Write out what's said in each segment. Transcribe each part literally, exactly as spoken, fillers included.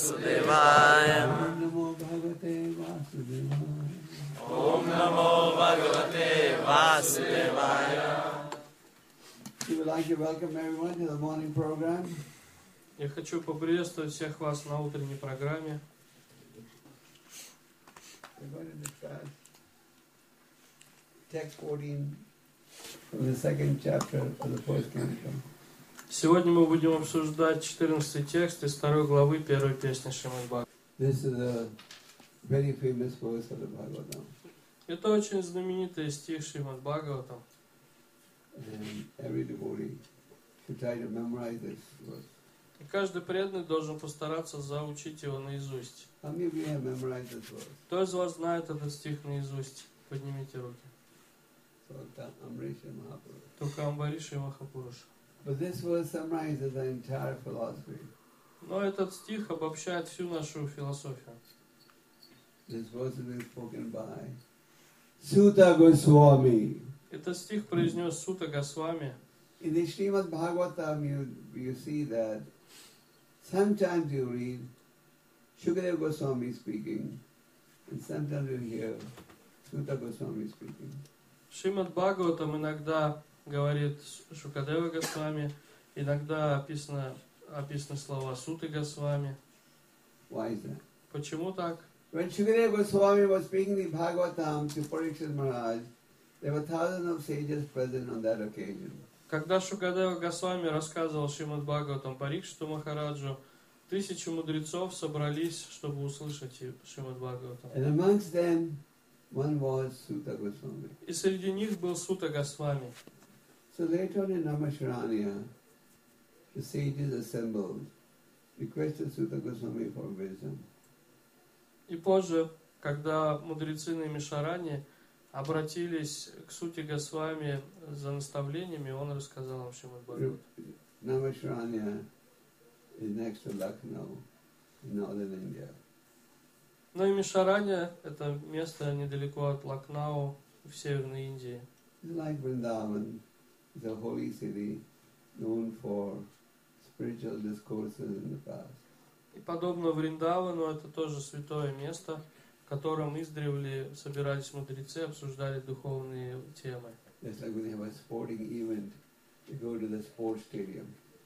Vasudevaya. Om Namo Bhagavate Vasudevaya. We would like to welcome everyone to the morning program. Я хочу поприветствовать всех вас на утренней программе. We're going to discuss text fourteen from the second chapter of the first canto. Сегодня мы будем обсуждать четырнадцатый текст из второй главы первой песни Шримад Бхагаватам. This is a very famous verse of the Bhagavatam. Это очень знаменитый стих Шримад Бхагаватам. And every devotee should try to memorize this verse. И каждый преданный должен постараться заучить его наизусть. How many of you have memorized this verse? Кто из вас знает этот стих наизусть? Поднимите руки. So, Amrisha Mahaprabhu. Только Амбариш и Махапуруш. But this verse summarizes the entire philosophy. Но этот стих обобщает всю нашу философию. This verse has been spoken by Suta Goswami. Этот стих произнес Сута Госвами. In the Srimad Bhagavatam, you, you see that sometimes you read Shukadeva Goswami speaking, and sometimes you hear Suta Goswami speaking. Шримад Бхагаватам иногда говорит Шукадева Госвами, иногда описано, описаны слова Суты Госвами. Why is that? Почему так? When Shukadeva Goswami was speaking the Bhagavatam to Parikshit Maharaj, there were thousands of sages present on that occasion. Когда Шукадева Госвами рассказывал Шримад Бхагаватам Парикшиту Махараджу, тысячи мудрецов собрались, чтобы услышать Шримад Бхагаватам. And amongst them, one was Suta Goswami. И среди них был Сута Госвами. So later on in Namasharanya, the sages assembled, requested Suta Goswami for wisdom. И позже, когда мудрецы на Мишаране обратились к Суте Госвами за наставлениями, он рассказал им Шримад Бхагаватам. Namasharanya is next to Lucknow, in northern India. Но и Мишаране — это место недалеко от Лакнау в Северной Индии. It's like Vrindavan, it's a holy city known for spiritual discourses in the past. И подобно Вриндавану, это тоже святое место, в котором издревле собирались мудрецы, обсуждали духовные темы. Just like when they have a sporting event, they go to the sports stadium.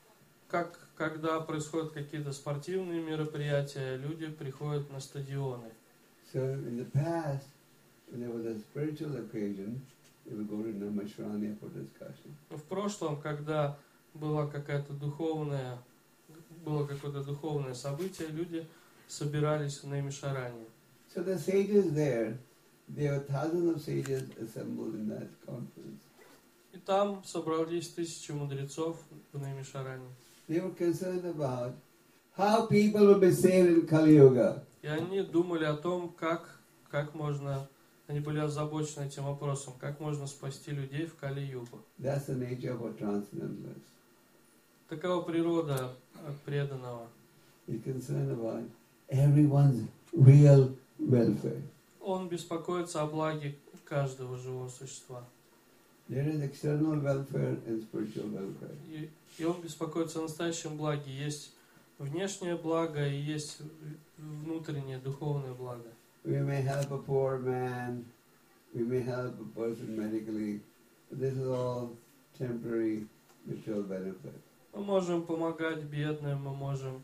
Как когда происходят какие-то спортивные мероприятия, люди приходят на стадионы. So in the past, when there was a spiritual occasion, they would go to Namasharanya for discussion. В прошлом, когда была какая-то духовная, было какое-то духовное событие, люди собирались в Наймишаране. So the sages there, there were thousands of sages assembled in that conference. И там собрались тысячи мудрецов в Наймишаране. They were concerned about how people will be saved in Kali Yuga. И они думали о том, как, как можно, они были озабочены этим вопросом, как можно спасти людей в Кали-югу. That's the nature of a transcendentalist. Такова природа преданного. He's concerned about everyone's real welfare. Он беспокоится о благе каждого живого существа. There is external welfare and spiritual welfare. И, и он беспокоится о настоящем благе. Есть внешнее благо и есть внутреннее духовное благо. We may help a poor man, we may help a person medically, but this is all temporary material benefit. Мы можем помогать бедным, мы можем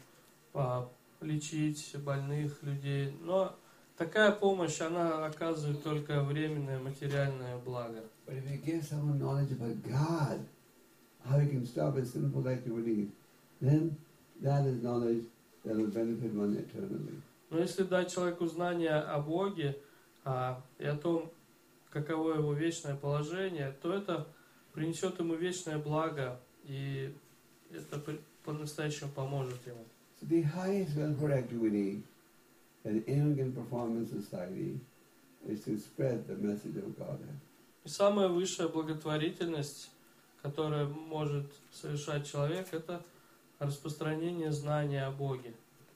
а, лечить больных людей, но такая помощь, она оказывает только временное материальное благо. But if you give someone knowledge about God, how he can stop his sinful activities, then that is knowledge that will benefit one eternally. Но если дать человеку знание о Боге а, и о том, каково его вечное положение, то это принесет ему вечное благо, и это по-настоящему поможет ему. So the highest welfare activity that anyone can perform in society is to spread the message of Godhead. И самая высшая благотворительность, которую может совершать человек, это распространение знания о Боге.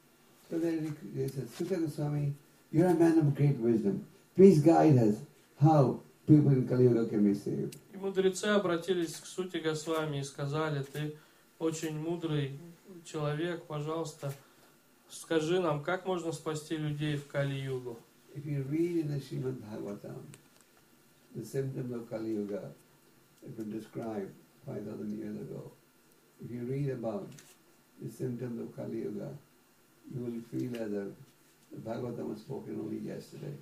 So they said, Suta Goswami, you're a man of great wisdom. Please guide us how people in Kali Yuga can be saved. И мудрецы обратились к Суте Госвами и сказали: ты очень мудрый человек, пожалуйста, скажи нам, как можно спасти людей в Кали-югу? If you read in the Srimad Bhagavatam, the symptoms of Kali Yuga, it was described five thousand years ago. If you read about the symptoms of Kali Yuga, you will feel as if the Bhagavatam was spoken only yesterday.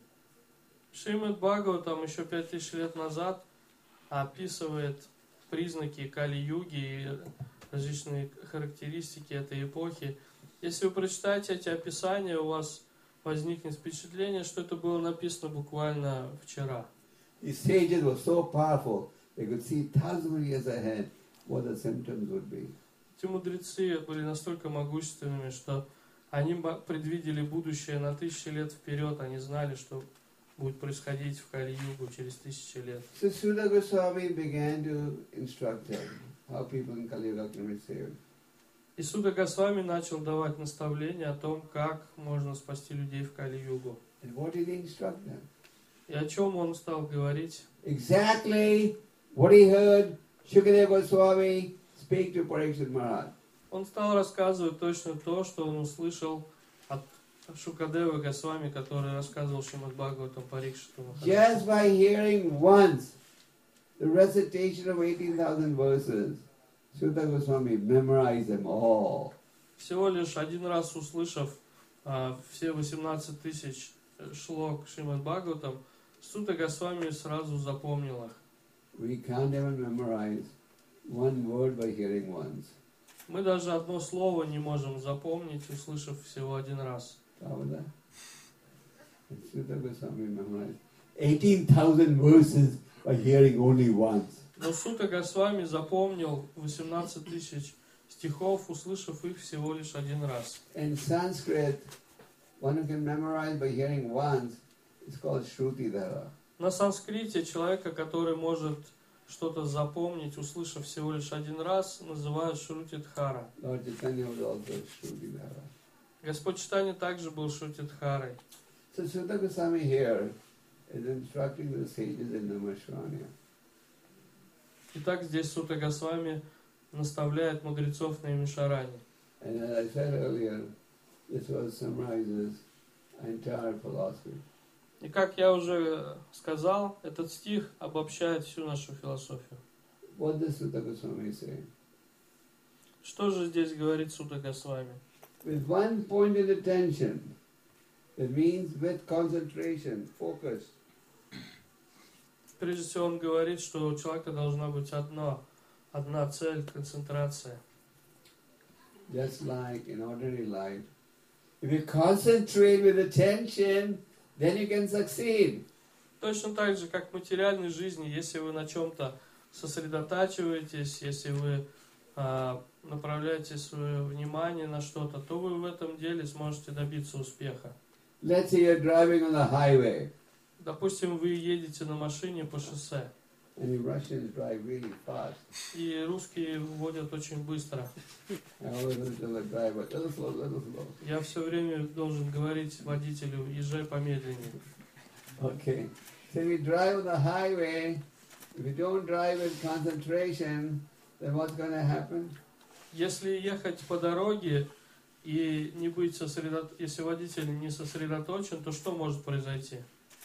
Шримад Бхагаватам еще пять тысяч лет назад описывает признаки Кали-юги и различные характеристики этой эпохи. Если вы прочитаете эти описания, у вас возникнет впечатление, что это было написано буквально вчера. The sages were so powerful, they could see thousands of years ahead what the symptoms would be. Эти мудрецы были настолько могущественными, что они предвидели будущее на тысячи лет вперед. Они знали, что будет происходить в Кали-югу через тысячи лет. So Sudha Goswami began to instruct them how people in Kali Yuga can be saved. И Суда Госвами начал давать наставления о том, как можно спасти людей в Кали-югу. And what did he instruct them? И о чем он стал говорить? Exactly what he heard Shukadeva Goswami speak to Parikshit Maharaj. Он стал рассказывать точно то, что он услышал от Шукадевы Госвами, который рассказывал Шримад Бхагаватам Парикшиту Махараджу. Just by hearing once the recitation of eighteen thousand verses, Sudha Goswami memorized them all. Всего лишь один раз услышав а, все восемнадцать тысяч шлок Шримад Бхагаватам, Суда Госвами сразу запомнил их. We can't even memorize one word by hearing once. Мы даже одно слово не можем запомнить, услышав всего один раз. Pravada. And Sudha Goswami memorized eighteen thousand verses by hearing only once. Но Суда Госвами запомнил восемнадцать тысяч стихов, услышав их всего лишь один раз. In Sanskrit, one who can memorize by hearing once is called Shrutidhara. На санскрите человека, который может что-то запомнить, услышав всего лишь один раз, называют Шрутидхара. Lord Chaitanya was also Shrutidhara. Господь Чайтанья также был Шрутидхарой. So Sutta Goswami here is instructing the sages in Namashranya. Итак, здесь Сutta Госвами наставляет мудрецов на Имишаране. And as I said earlier, this verse summarizes entire philosophy. И как я уже сказал, этот стих обобщает всю нашу философию. What does Sutta Goswami say? Что же здесь говорит Сutta Госвами? With one pointed attention, that means with concentration, focus. Прежде всего он говорит, что у человека должна быть одно, одна цель, концентрация. Just like in ordinary life, if you concentrate with attention, then you can succeed. Точно так же, как в материальной жизни, если вы на чем-то сосредотачиваетесь, если вы а, направляете свое внимание на что-то, то вы в этом деле сможете добиться успеха. Let's say you're driving on the highway, Допустим, вы едете на машине по шоссе, and the Russians drive really fast. и русские водят очень быстро. I always have to tell the driver, little slow, little slow. Я все время должен говорить водителю: езжай помедленнее. Okay. So if you drive on the highway, if you don't drive with concentration, then what's going to happen? Если ехать по дороге и не быть сосредо... если водитель не сосредоточен, то что может произойти?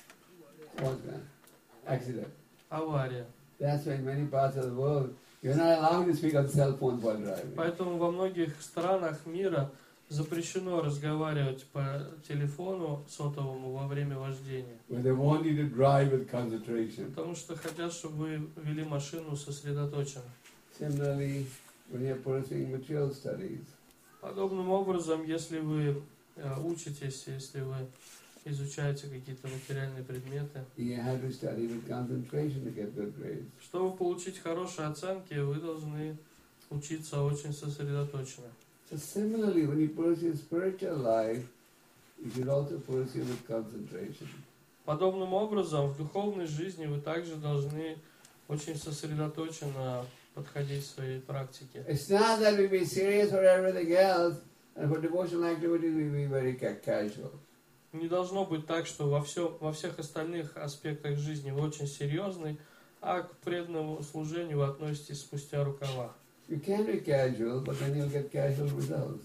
What's that? Accident. Авария. That's why in many parts of the world, you're not allowed to speak on cell phone while driving. Поэтому во многих странах мира запрещено разговаривать по телефону сотовому во время вождения. When they want you to drive with concentration. Потому что хотят, чтобы вы вели машину сосредоточенно. Similarly, when you're pursuing material studies, Подобным образом, если вы э, учитесь, если вы изучаете какие-то материальные предметы, you have to study with concentration to get good grades. чтобы получить хорошие оценки, вы должны учиться очень сосредоточенно. So similarly, when you pursue spiritual life, you should also pursue with concentration. Подобным образом, в духовной жизни вы также должны очень сосредоточенно подходить к своей практике. It's not that we be serious for everything else, and for devotional activities we be very ca- casual. Не должно быть так, что во, все, во всех остальных аспектах жизни вы очень серьезный, а к преданному служению вы относитесь спустя рукава. You can be casual, but then you'll get casual results.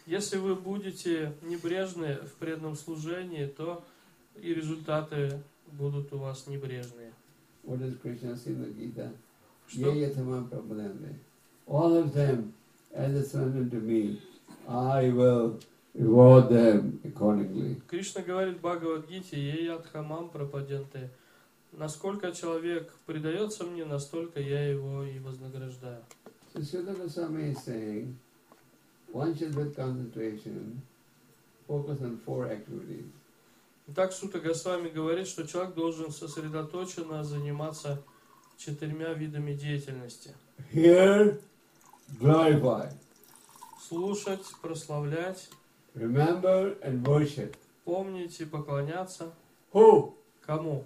Если вы будете небрежны в преданном служении, то и результаты будут у вас небрежные. What does Krishna say in the Gita? Что? Ye yatamam prabhadante. All of them, as a son unto me, I will reward them accordingly. Кришна говорит в Бхагавад-гите: «Ей адхамам прападенте». Насколько человек предается мне, настолько я его и вознаграждаю. So Srila Goswami is saying, one should with concentration focus on four activities. Итак, Сута Госвами говорит, что человек должен сосредоточенно заниматься четырьмя видами деятельности. Hear, glorify, Слушать, прославлять, remember and worship. помнить и поклоняться. Who? Кому?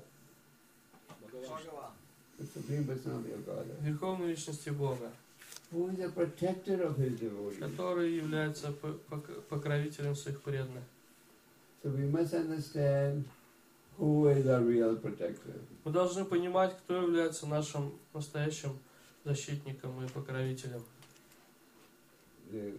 The Supreme Personality of Godhead. Верховной Личности Бога, Who is the protector of his devotees. который является по- пок- покровителем своих преданных. So we must understand who is our real protector. Мы должны понимать, кто является нашим настоящим защитником и покровителем. The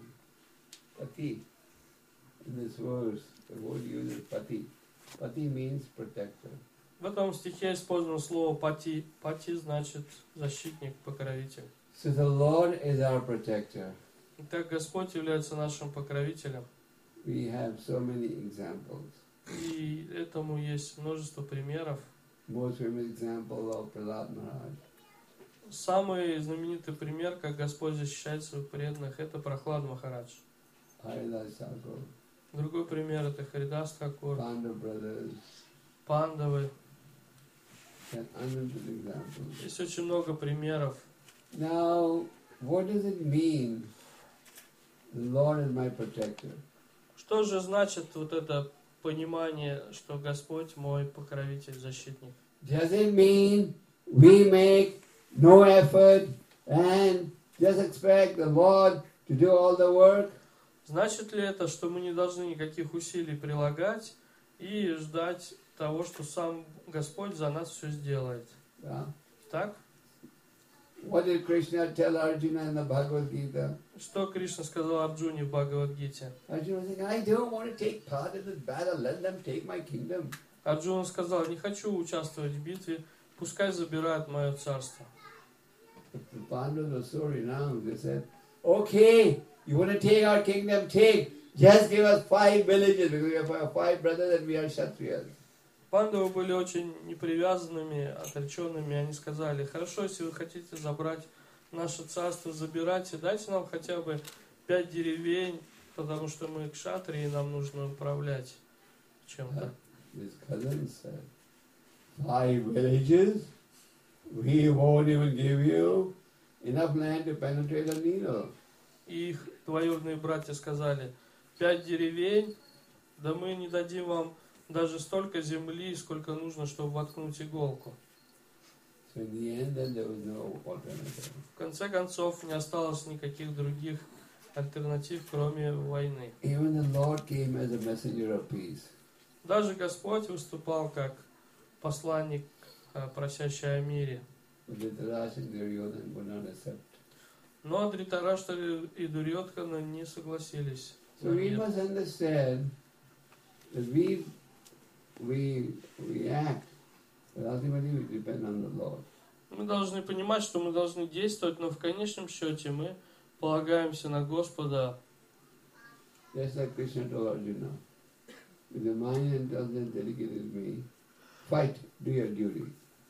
Pati. In this verse, the word used is Pati. Pati means protector. В этом стихе использовано слово «пати». «Пати» значит защитник, покровитель. So the Lord is our protector. Итак, Господь является нашим покровителем. We have so many examples. И этому есть множество примеров. Most famous example of Prahlad Maharaj. Самый знаменитый пример, как Господь защищает своих преданных, это Прохлад Махарадж. Haridas Thakur, Другой пример это Харидас Thakур, Pandava brothers, Пандавы. and unlimited examples. Есть очень много примеров. Now, what does it mean? The Lord is my protector. Что же значит вот это понимание, что Господь мой покровитель, защитник? Does it mean we make no effort and just expect the Lord to do all the work? Значит ли это, что мы не должны никаких усилий прилагать и ждать того, что сам Господь за нас все сделает? Yeah. Так? What did Krishna tell Arjuna in the Bhagavad Gita? Что Кришна сказал Арджуне в Бхагавад-гите? Arjuna was saying, I don't want to take part in this battle, let them take my kingdom. Арджуна сказал: не хочу участвовать в битве, пускай забирают мое царство. The Pandavas were so renowned, they said, okay, you want to take our kingdom, take. Just give us five villages, because we have five brothers and we are Kshatriyas. Пандавы были очень непривязанными, отреченными. Они сказали: хорошо, если вы хотите забрать наше царство, забирайте, дайте нам хотя бы пять деревень, потому что мы кшатрии, и нам нужно управлять чем-то. His cousin said, five villages? We won't even give you enough land to penetrate a needle. И их двоюродные братья сказали: пять деревень, да мы не дадим вам даже столько земли, сколько нужно, чтобы воткнуть иголку. So in the end, then there was no alternative. В конце концов, не осталось никаких других альтернатив, кроме войны. Even the Lord came as a messenger of peace. Даже Господь выступал как посланник, э, просящий о мире. But Dhritarashtra and Duryodhana would not accept. Но Дритараштра и Дурьодхана не согласились. So we must understand that we we we act, but ultimately we depend on the Lord. Мы должны понимать, что мы должны действовать, но в конечном счете мы полагаемся на Господа. Just like Krishna told Arjuna, with the mind and intelligence dedicated to me, fight, do your duty.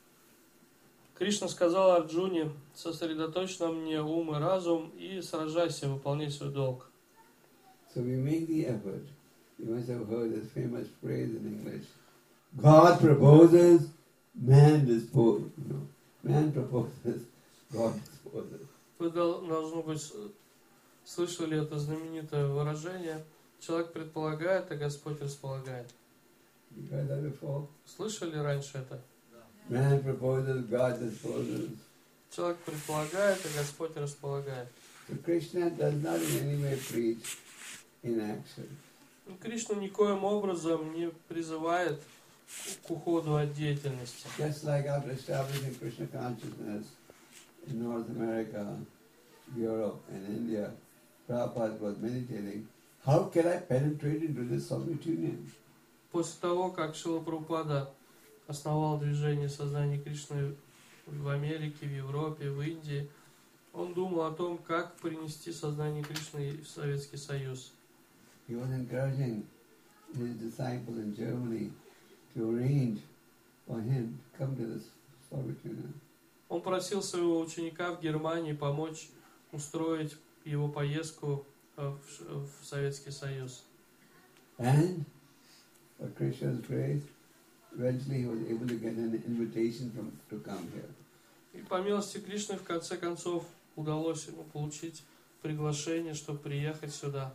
Кришна сказал Арджуне: сосредоточь на мне ум и разум и сражайся, выполняй свой долг. So we make the effort. You must have heard this famous phrase in English. God proposes, man disposes. No, man proposes, God disposes. Вы, дол- должно быть, с- слышали это знаменитое выражение: человек предполагает, а Господь располагает. You heard that before? Слышали раньше это? Man proposes, God disposes. Человек предполагает, а Господь располагает. So Krishna does not in any way preach inaction. И Кришна никоим образом не призывает к уходу от деятельности. Just like after establishing Krishna consciousness in North America, Europe and India, Prabhupada was meditating how can I penetrate into this Soviet Union? После того, как Шрила Прабхупада основал движение сознания Кришны в Америке, в Европе, в Индии, он думал о том, как принести сознание Кришны в Советский Союз. He was encouraging his disciple in Germany to arrange for him to come to this Soviet Union. Он просил своего ученика в Германии помочь устроить его поездку в, в Советский Союз. And by Krishna's grace, eventually he was able to get an invitation from, to come here. И по милости Кришны, в конце концов, удалось ему получить приглашение, чтобы приехать сюда.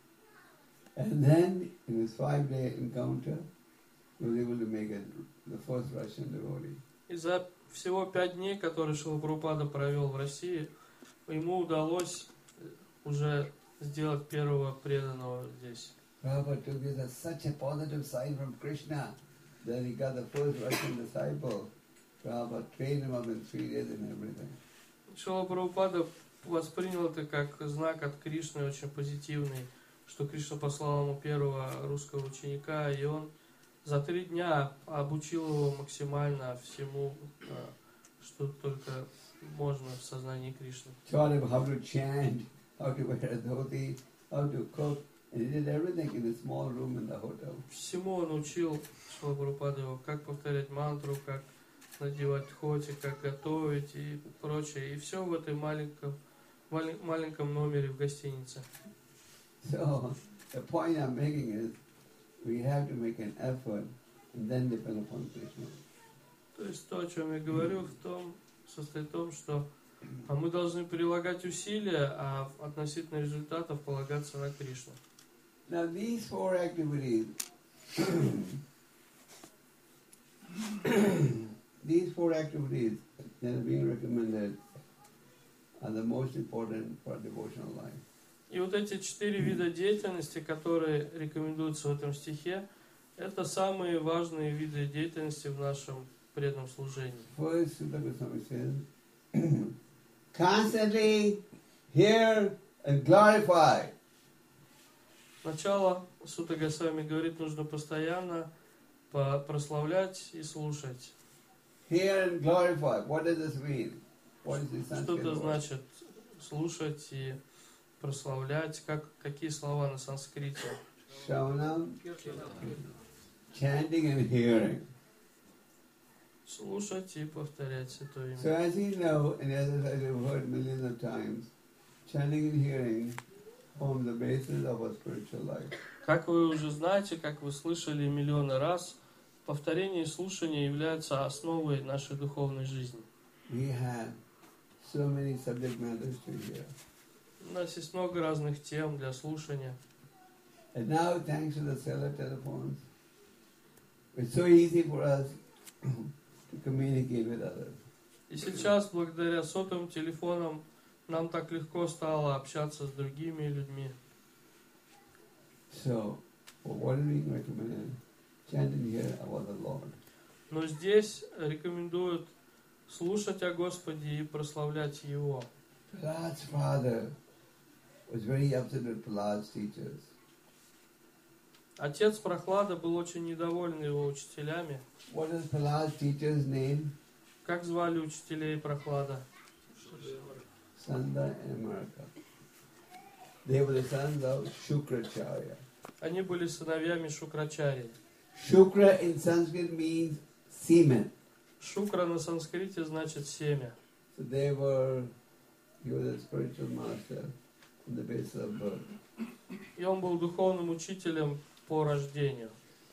And then, in his five-day encounter, he was able to make it the first Russian devotee. И за всего пять дней, которые Шрила Прабхупада провел в России, ему удалось уже сделать первого преданного здесь. Prabhupada took this as such a positive sign from Krishna that he got the first Russian disciple. Prabhupada trained him up in three days and everything. Шрила Прабхупада воспринял это как знак от Кришны, очень позитивный, что Кришна послал ему первого русского ученика, и он за три дня обучил его максимально всему, что только можно в сознании Кришны. Taught him how to chant, how to wear a dhoti, how to cook, and he did everything in a small room in the hotel. Всему он учил Шрила Прабхупада его, как повторять мантру, как надевать хоти, как готовить и прочее. И все в этой маленьком, маленьком номере в гостинице. So, the point I'm making is, we have to make an effort and then depend upon Krishna. То есть то, о чем я говорю, в том, состоит в том, что мы должны прилагать усилия, а относительно результатов полагаться на Кришну. Now these four activities, these four activities that are being recommended are the most important for devotional life. И вот эти четыре вида деятельности, которые рекомендуются в этом стихе, это самые важные виды деятельности в нашем преданном служении. First, Sutta Goswami says, constantly hear and glorify. Сначала Сутта Госвами говорит, нужно постоянно прославлять и слушать. Hear and glorify. What does this mean? What is this Что это Sanskrit word? значит слушать и прославлять? Как, какие слова на санскрите? Shravanam, chanting and hearing. Слушать и повторять Святое Имя. So as you know, and as I have heard millions of times, chanting and hearing form the basis of a spiritual life. Как вы уже знаете, как вы слышали миллионы раз, повторение и слушание являются основой нашей духовной жизни. We have so many subject matters to hear. У нас есть много разных тем для слушания. And now, thanks to the cellular telephones, it's so easy for us to communicate with others. И сейчас, благодаря сотовым телефонам, нам так легко стало общаться с другими людьми. So, for what we recommend, chant and hear about the Lord. Но здесь рекомендуют слушать о Господе и прославлять Его. Prahlad's father was very upset with Prahlad's teachers. Отец Прохлада был очень недоволен его учителями. What is Prahlad's teacher's name? Как звали учителей Прохлада? Sanda and Amaraka. They were the sons of Shukracharya. Они были сыновьями Шукрачарьи. Shukra in Sanskrit means semen. Шукра на санскрите значит семя. So they were, he was a spiritual master on the basis of birth. И он был духовным учителем по рождению.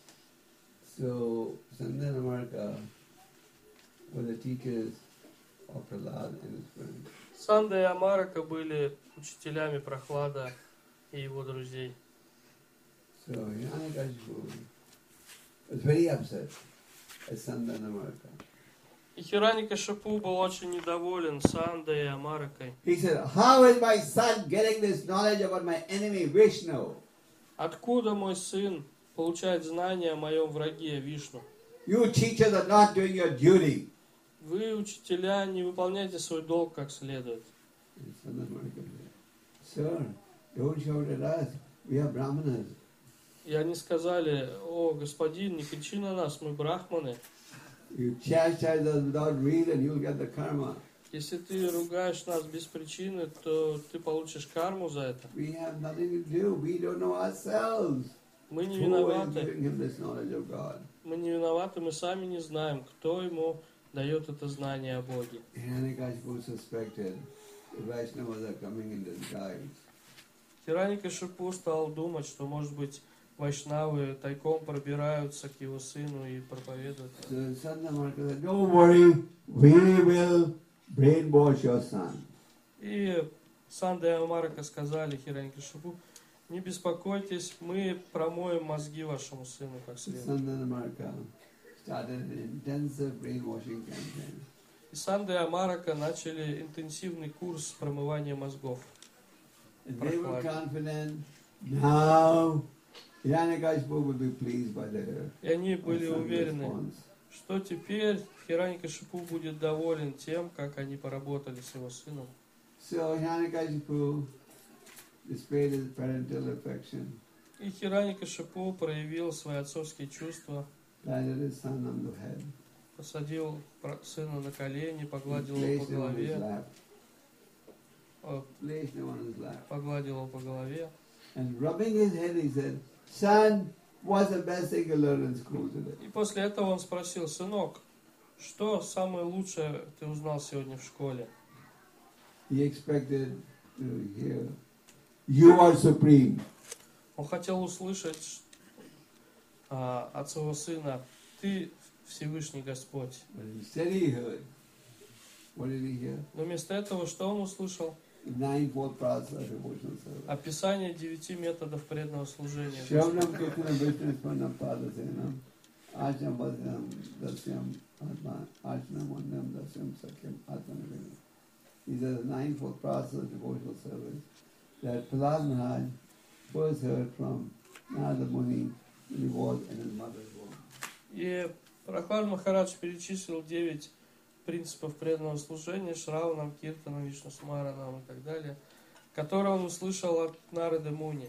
So Sanda and Amaraka were the teachers of Prahlad and his friends. Санда и Амарака были учителями Прохлада и его друзей. So Hiranyakashipu was very upset at Sanda and Amaraka. И Хираньякашипу был очень недоволен Сандой и Амаракой. He said, how is my son getting this knowledge about my enemy Vishnu? Откуда мой сын получает знания о моем враге Вишну? You teachers are not doing your duty. Вы, учителя, не выполняете свой долг как следует. And Sanda and Amaraka said, sir, don't shout at us. We are brahmanas. И они сказали: о, господин, не кричи на нас, мы брахманы. You chastise us without reason, you'll get the karma. Если ты ругаешь нас без причины, то ты получишь карму за это. We have nothing to do. We don't know ourselves. Мы не Who is виноваты. giving him this knowledge of God? Мы не виноваты, мы сами не знаем, кто ему дает это знание о Боге. Hiranyakashipu suspected the Vaishnavas are coming in disguise. Хираньякашипу стал думать, что, может быть, вайшнавы тайком пробираются к его сыну и проповедуют. So Sandamarka said, don't worry, we will brainwash your son. И Санда и Амарака сказали Хираньякашипу: не беспокойтесь, мы промоем мозги вашему сыну как следует. Sandamarka started an intensive brainwashing campaign. И Санда и Амарака начали интенсивный курс промывания мозгов. And they were confident, now Hiranyakashipu will be pleased by their И они были son's уверены, response. что теперь Хираньякашипу будет доволен тем, как они поработали с его сыном. So Hiranyakashipu displayed his parental affection, И Хираньякашипу проявил свои отцовские чувства, patted his son on the head, посадил про- сына на колени, and погладил его placed по him on his голове, lap, э, placed him on his lap. погладил его по голове. And rubbing his head, he said, son, what's the best thing you learned in school today? И после этого он спросил: сынок, что самое лучшее ты узнал сегодня в школе? He expected to hear, you are supreme. Он хотел услышать а, от своего сына: ты Всевышний Господь. But instead he heard, what did he hear? Но вместо этого что он услышал? Nine-fold process of devotional service. Описание девяти методов преданного служения. Shravanam Kirtanam Vishnu Spanam Padasenam Ajnam Vajnam Dasyam Atma Ajnam Vandam Dasyam Sakyam Atmanavina. These are the ninefold process of devotional service that Prahlad Maharaj first heard from Narada Muni when he was in his mother's womb. И Прахлад Махарадж перечислил девять принципов преданного служения: Шраванам, Киртанам, Вишнусмаранам и так далее, которые он услышал от Нарады Муни.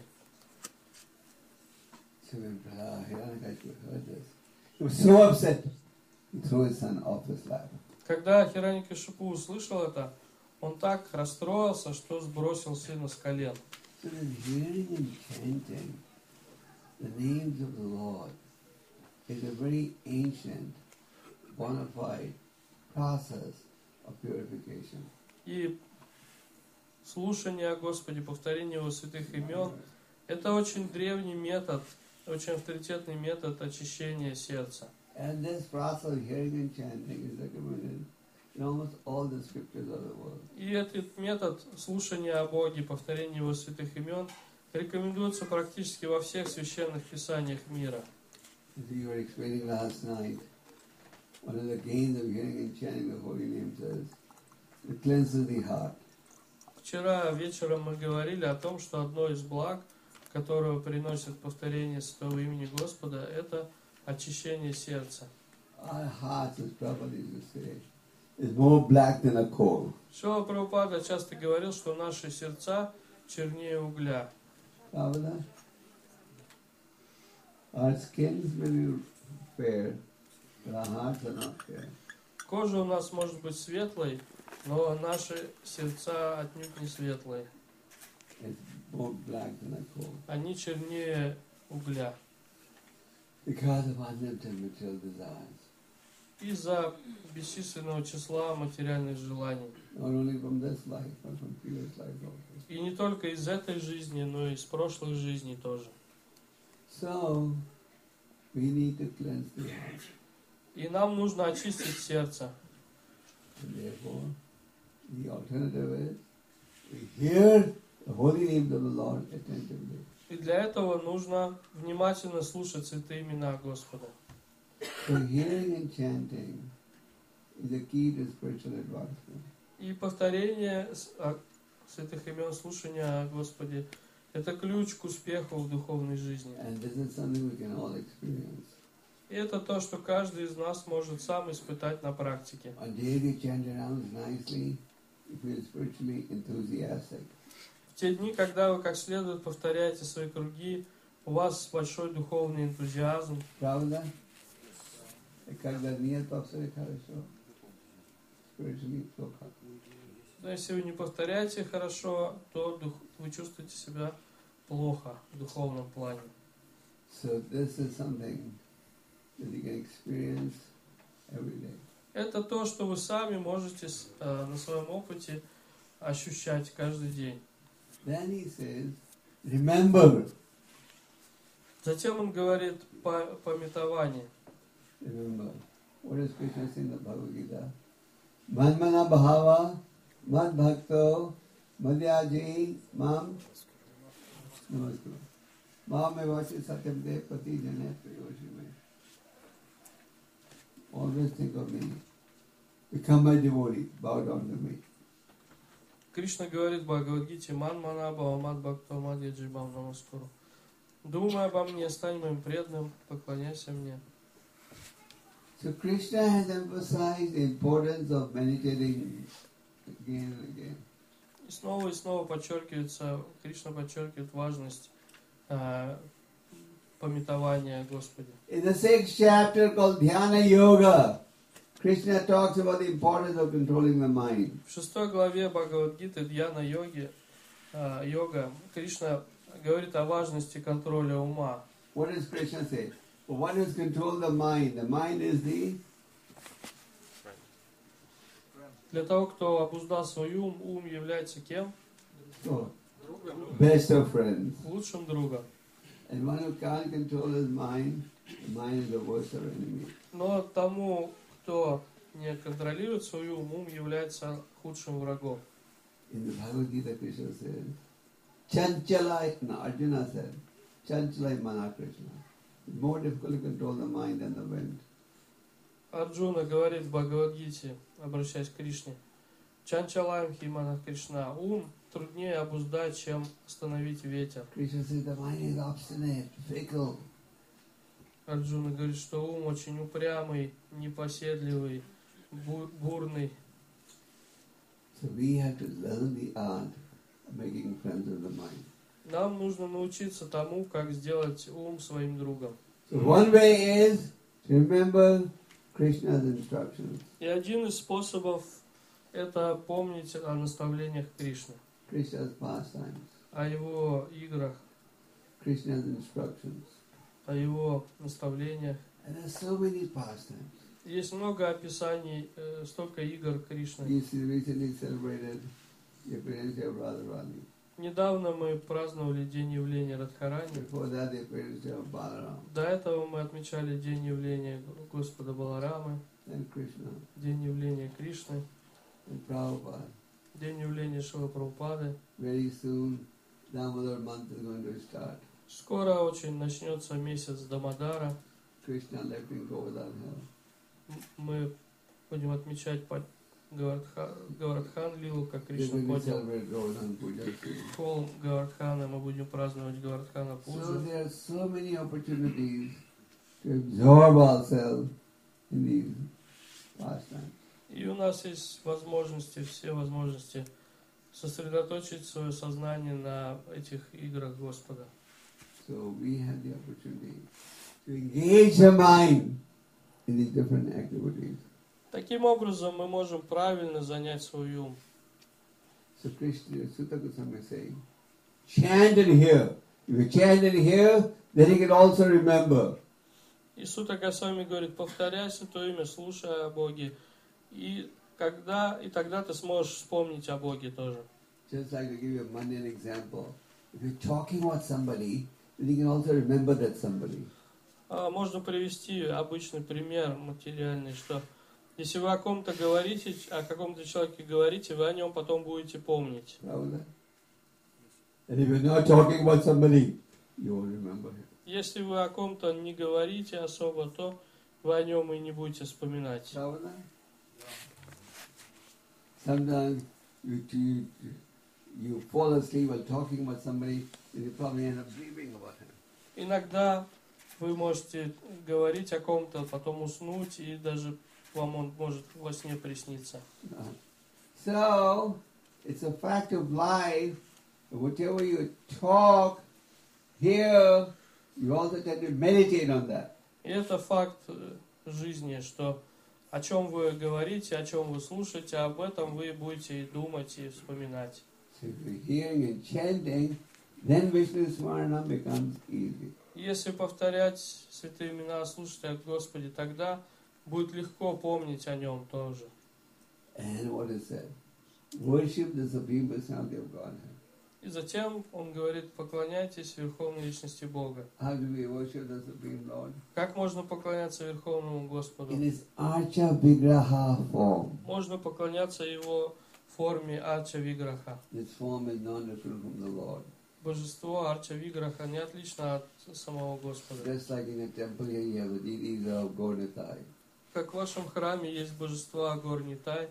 So when Prahlad Hiranyakashipu heard this, he was so upset, he threw his son off his lap. Когда Хираньякашипу услышал это, он так расстроился, что сбросил сына с колен. So then hearing and chanting the names of the Lord is a very ancient, bona fide process of purification. И слушание о Господе, повторение его святых имен – это очень древний метод, очень авторитетный метод очищения сердца. And this process of hearing and chanting is recommended in almost all the scriptures of the world. И этот метод слушания о Боге, повторения его святых имен рекомендуется практически во всех священных писаниях мира. As you were explaining last night, one of the gains of hearing and chanting the holy names is it cleanses the heart. Вчера вечером мы говорили о том, что одно из благ, которое приносит повторение святого имени Господа, это очищение сердца. Our hearts, as Prabhupada used to say, is more black than a coal. Шрила Прабхупада часто говорил, что наши сердца чернее угля. Prabhupada, our skins may be fair, but our hearts are not fair. Кожа у нас может быть светлой, но наши сердца отнюдь не светлые. It's more black than a coal. Они чернее угля. Because of unlimited material desires. Из-за бесчисленного числа материальных желаний. Not only from this life, but from previous life also. И не только из этой жизни, но и из прошлых жизней тоже. So, we need to cleanse the heart. И нам нужно очистить сердце. And therefore, the alternative is, we hear the holy names of the Lord attentively. И для этого нужно внимательно слушать святые имена Господа. So hearing and chanting is the key to spiritual advancement. И повторение с- о святых имен, слушания о Господе – это ключ к успеху в духовной жизни. And this is something we can all experience. И это то, что каждый из нас может сам испытать на практике. On days we chant around nicely, we feel spiritually enthusiastic. В те дни, когда вы как следует повторяете свои круги, у вас большой духовный энтузиазм. Правда? И когда нет повторяй хорошо, spiritually плохо. Но если вы не повторяете хорошо, то дух, вы чувствуете себя плохо в духовном плане. So this is something that you can experience every day. Это то, что вы сами можете э, на своем опыте ощущать каждый день. Then he says, remember. Затем он говорит по пометование. Remember. What does Krishna say in the Bhagavad Gita? Manmana bhava, mad bhakto, madhyaji, mam, namaskara. Mam evachi satyam de pati jane prayoshime. Always think of me. Become my devotee. Bow down to me. Кришна говорит в Бхагавад-гите: «Ман манаба амад бхакто мадья джибам намаскуру». Думай обо мне, стань моим преданным, поклоняйся мне. So Krishna has emphasized the importance of meditating again and again. И снова и снова подчеркивается, Кришна подчеркивает важность э, памятования Господа. In the sixth chapter called Dhyana Yoga, Krishna talks about the importance of controlling the mind. В шестой главе Бхагавад-гиты Дьяна йоги, э, йога, Кришна говорит о важности контроля ума. What does Krishna say? Well, what does control the mind? The mind is the Для того, кто обуздал свой ум, ум является кем? oh, best of friends. Лучшим другом. And one who can't control his mind, the mind is the worst of enemy. Но тому, кто не контролирует свой ум, ум является худшим врагом. In the Bhagavad Gita, Krishna says, Chanchalai, no, Arjuna said, Chanchalai mana Krishna. It's more difficult to control the mind than the wind. Арджуна говорит в Бхагавад-гите, обращаясь к Кришне: Чанчалаем химана Кришна. Ум труднее обуздать, чем остановить ветер. Krishna says the mind is obstinate, fickle. Арджуна говорит, что ум очень упрямый, непоседливый, бу- бурный. So we have to learn the art of making friends with the mind. Нам нужно научиться тому, как сделать ум своим другом. So one way is to remember Krishna's instructions. И один из способов – это помнить о наставлениях Кришны, Krishna's pastimes, о его играх, Krishna's instructions. о его наставлениях. And there's so many pastimes. Есть много описаний, э, столько игр Кришны. We recently celebrated the appearance of Radharani. Недавно мы праздновали День явления Радхарани. Before that, the appearance of Balaram До этого мы отмечали День явления Господа Баларамы, and Krishna День явления Кришны, and Prabhupada. День явления Шрила Прабхупады. Very soon, Damodar month is going to start. Скоро очень начнется месяц Дамодара. Krishna lifting Govardhan hill. М- Мы будем отмечать по- Гавардха- Гавардхан Лилу, как We're Кришна going to поднял celebrate Govardhan Puja soon. холм Гавардхана. Мы будем праздновать Гавардхана So Пуджу. there are so many opportunities to absorb ourselves in these pastimes. И у нас есть возможности, все возможности сосредоточить свое сознание на этих играх Господа. So we have the opportunity to engage the mind in these different activities. Таким образом, мы можем правильно занять свой ум. So Krishna, Sutta Goswami is saying, chant and hear. If you chant and hear, then you can also remember. И Сута Госвами говорит: повторяй святое имя, слушай о Боге. И, когда, и тогда ты сможешь вспомнить о Боге тоже. Just like to give you a mundane example. If you're talking about somebody, then you can also remember that somebody. А, можно привести обычный пример материальный, что если вы о ком-то говорите, о каком-то человеке говорите, вы о нем потом будете помнить. Pravda? And if you're not talking about somebody, you won't remember him. Если вы о ком-то не говорите особо, то вы о нем и не будете вспоминать. Pravda? Sometimes you, you, you fall asleep while talking about somebody, and you probably end up dreaming about him. Иногда вы можете говорить о ком-то, потом уснуть, и даже вам он может во сне присниться. So, it's a fact of life Whatever you talk here, you also tend to meditate on that. И это факт э, жизни, что о чем вы говорите, о чем вы слушаете, об этом вы будете и думать, и вспоминать. So if you're hearing and chanting, then Vishnu Smaranam becomes easy. Если повторять святые имена, слушать о Господе, тогда будет легко помнить о Нем тоже. And what is said? Worship the Supreme Personality of Godhead. И затем он говорит, поклоняйтесь Верховной Личности Бога. How do we worship the Supreme Lord? Как можно поклоняться Верховному Господу? In his Archa Vigraha form. Можно поклоняться Его в форме Арча Виграха. This form is non-different from the Lord. Божество Арча Виграха не отлично от самого Господа. Just like in a temple here you have the deities of Gaurnitai. Как в вашем храме есть божества Горнитай,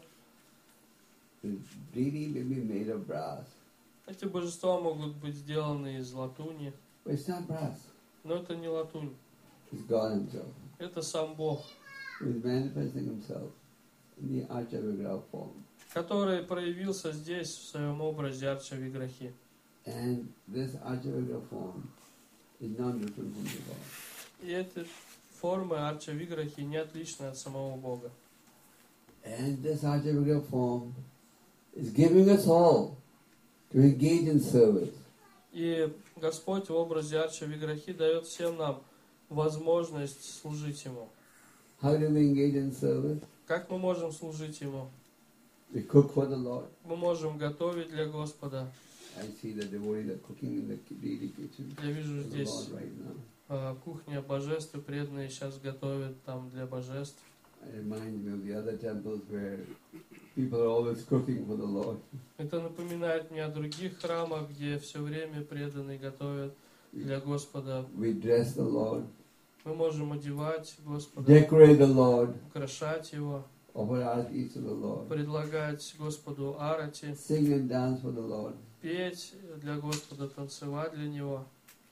The deity may be made of brass, эти божества могут быть сделаны из латуни, but it's not brass. но это не латунь, It's God Himself, это сам Бог, who is manifesting Himself in the Archa Vigraha form. который проявился здесь в своем образе Арча Виграхи. And this Archa Vigraha form is non-different from the Lord. И эти формы Арча Виграхи не отличны от самого Бога. And this Archa Vigraha form is giving us all to engage in service. И Господь в образе Арча Виграхи дает всем нам возможность служить Ему. How do we engage in service? Как мы можем служить Ему? We cook for the Lord. Мы можем готовить для Господа. I see the devotees are cooking in the deity kitchen Я вижу for the здесь Lord right now. э, кухня божеств, и преданные сейчас готовят там для божеств. It reminds me of the other temples where people are always cooking for the Lord. Это напоминает мне о других храмах, где все время преданные готовят для Господа. We dress the Lord, Мы можем одевать Господа, decorate the Lord, украшать Его, offer aartis to the Lord, предлагать Господу арати, sing and dance for the Lord. петь для Господа, танцевать для Него.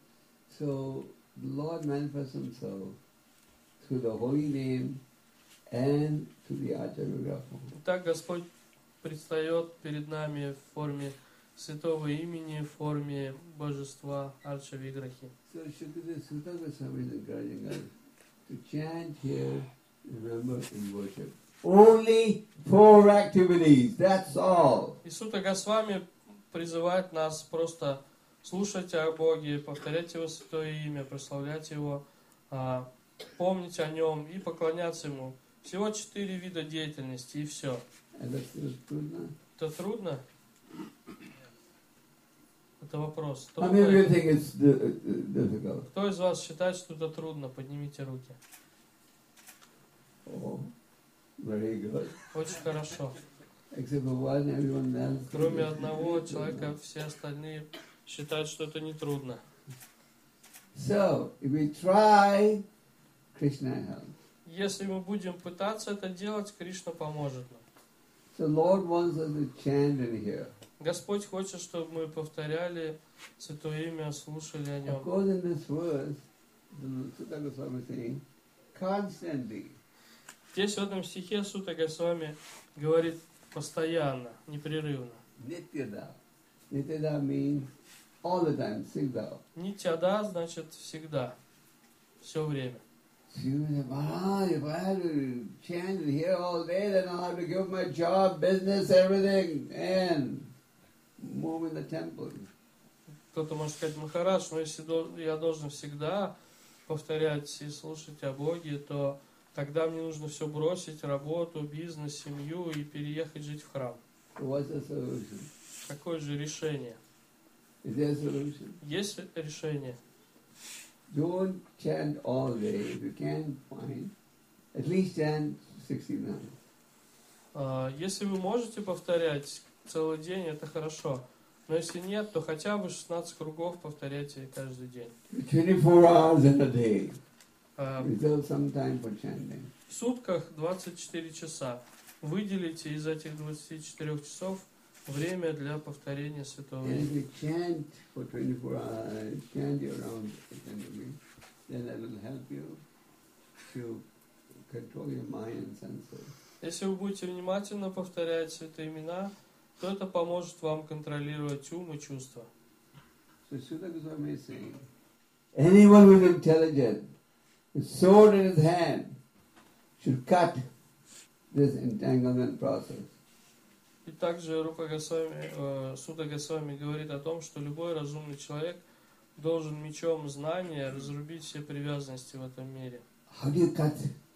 So the Lord manifests Himself through the holy name and through the Archa Vigraha form. Так Господь предстает перед нами в форме святого имени, в форме божества Арча Виграхи. So Shukadeva Sutta Goswami is encouraging us to chant here, remember, in worship. Only four activities, that's all. И Сута Госвами призывает нас просто слушать о Боге, повторять Его святое имя, прославлять Его, а, помнить о Нем и поклоняться Ему. Всего четыре вида деятельности, и все. And that's the trudna. Это трудно? Это вопрос. How many of you Трудно? think it's di- uh, difficult? Кто из вас считает, что это трудно? Поднимите руки. Oh, very good. Очень хорошо. Except for one, everyone else. Кроме одного человека, все остальные считают, что это не трудно. So, if we try, Krishna helps. Если мы будем пытаться это делать, Кришна поможет нам. So Lord wants us to chant and hear. Господь хочет, чтобы мы повторяли Святое Имя, слушали о Of Нем. course, in this verse, the Sutta Goswami is saying, constantly. Здесь в этом стихе Сута Госвами говорит постоянно, непрерывно. Nityada. Nityada means all the time, Siddha. Нитяда значит всегда, все время. So you say, Maharaj, if I had to chant and hear all day, then I'll have to give up my job, business, everything, and move in the temple. Кто-то может сказать, Махарадж, но если дол- я должен всегда повторять и слушать о Боге, то тогда мне нужно все бросить, работу, бизнес, семью и переехать жить в храм. So what's the solution? Какое же решение? Is there a solution? Есть решение? Don't chant all day. If you can find, at least chant sixty-nine. А, Если вы можете повторять целый день, это хорошо. Но если нет, то хотя бы шестнадцать кругов повторяйте каждый день. twenty-four hours in a day. А, Reserve some time for chanting. В сутках двадцать четыре часа. Выделите из этих двадцати четырёх часов время для повторения Святого And if Имени. you chant for twenty-four hours, chant your round attentively, then that will help you to control your mind and senses. Если вы будете внимательно повторять святые имена, то это поможет вам контролировать ум и чувства. So Suta Goswami is saying, anyone who is intelligent, with sword in his hand, should cut this entanglement process. И также Рупа Госвами, э, Сута Госвами говорит о том, что любой разумный человек должен мечом знания разрубить все привязанности в этом мире. How do you cut?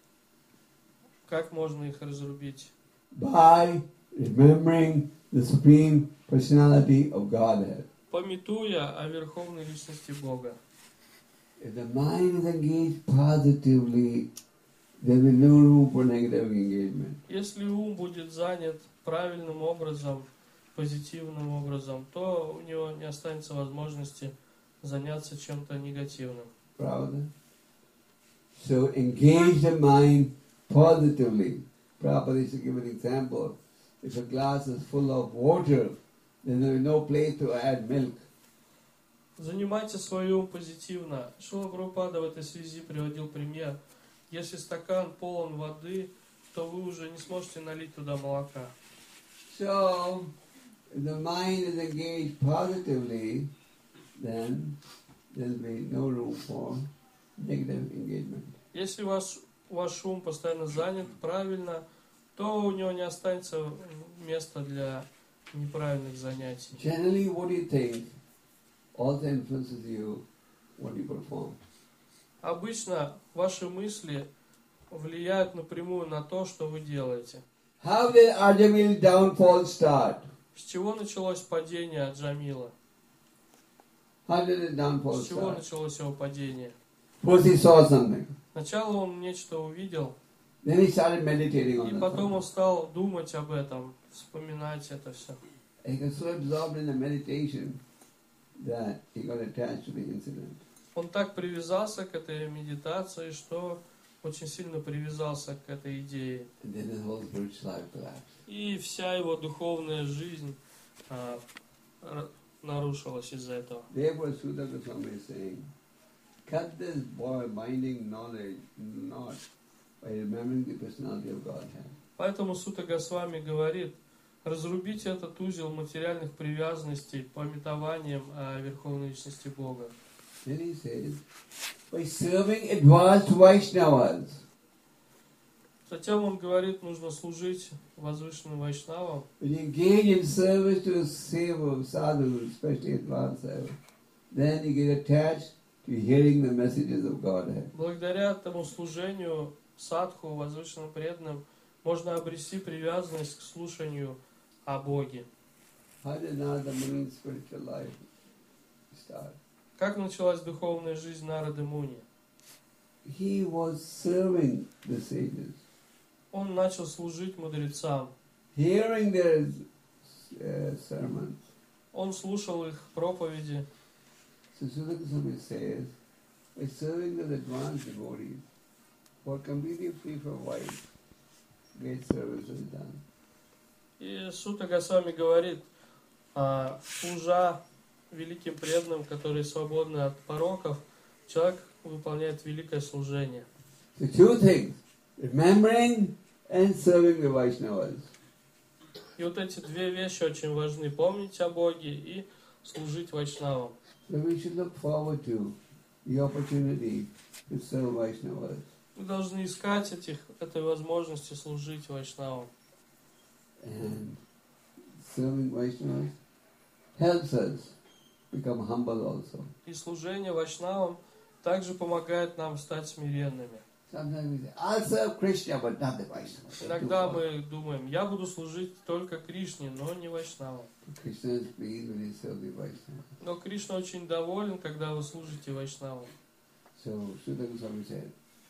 Как можно их разрубить? By remembering the Supreme Personality of Godhead. Памятуя о Верховной Личности Бога. If the mind is engaged positively, there will be no room for negative engagement. Если ум будет занят правильным образом, позитивным образом, то у него не останется возможности заняться чем-то негативным. Pravda. So engage the mind positively. Prabhupada used to give an example. If a glass is full of water, then there is no place to add milk. Занимайте свой ум позитивно. Шрила Прабхупада в этой связи приводил пример. Если стакан полон воды, то вы уже не сможете налить туда молока. So, if the mind is engaged positively, then there will be no room for negative engagement. Если ваш, ваш ум постоянно занят правильно, то у него не останется места для неправильных занятий. Generally, what you think also influences you what you perform. Обычно ваши мысли влияют напрямую на то, что вы делаете. How did Ajamil's downfall start? С чего началось падение Джамила? How did his downfall С чего start? началось его падение? First he saw something. Сначала он нечто увидел, Then he started meditating on и that. потом он something. стал думать об этом, вспоминать это все. He got so absorbed in the meditation that he got attached to the incident. Он так привязался к этой медитации, что очень сильно привязался к этой идее. And then his whole spiritual life collapsed. И вся его духовная жизнь а, р- нарушилась из-за этого. Therefore, Sutta Goswami is saying, cut this boy binding knowledge not by remembering the personality of Godhead. Поэтому Сута Госвами говорит, разрубите этот узел материальных привязанностей памятованием о Верховной Личности Бога. Then he says, by serving advanced Vaishnavas, Затем он говорит, нужно служить возвышенным вайшнавам. when you engage in service to a seva, sadhu, especially advanced seva, then you get attached to hearing the messages of Godhead. Благодаря этому служению садху, возвышенным преданным, можно обрести привязанность к слушанию о Боге. How did Narada Muni's spiritual life start? Как началась духовная жизнь Нарады Муни? He was serving the sages, Он начал служить мудрецам. hearing their uh, sermons. Он слушал их проповеди. So Sutta Goswami says, by serving the advanced devotees, who are completely free from vice, great service is done. И Сута Госвами говорит, а, служа великим преданным, которые свободны от пороков, человек выполняет великое служение. So two things, remembering and serving the Vaishnavas. И вот эти две вещи очень важны. Помнить о Боге и служить вайшнавам. So we should look forward to the opportunity to serve Vaishnavas. Мы должны искать этих, этой возможности служить вайшнавам. And serving Vaishnavas helps us become humble also. И служение вайшнавам также помогает нам стать смиренными. Sometimes we say, I'll serve Krishna, but not the Vaishnavas. They're too Иногда far. мы думаем, я буду служить только Кришне, но не вайшнавам. Krishna is pleased when you serve the Vaishnavas. Но Кришна очень доволен, когда вы служите вайшнавам. So Sutta Goswami said,